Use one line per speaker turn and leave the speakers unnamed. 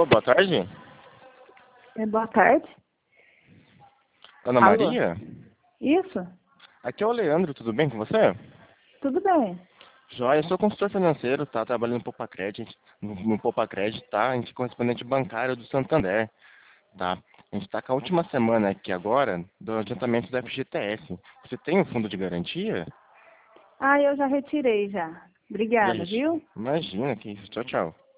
Alô, boa tarde.
Boa tarde.
Ana
Alô?
Maria?
Isso?
Aqui é o Leandro, tudo bem com você?
Tudo bem.
Joia, eu sou consultor financeiro, tá? Trabalhando no Poupa Crédito, no Poupa Crédito, tá? A gente é correspondente bancário do Santander, tá? A gente está com a última semana aqui agora do adiantamento do FGTS. Você tem um fundo de garantia?
Ah, eu já retirei já.
Já,
Obrigada, viu?
imagina que isso. Tchau, tchau.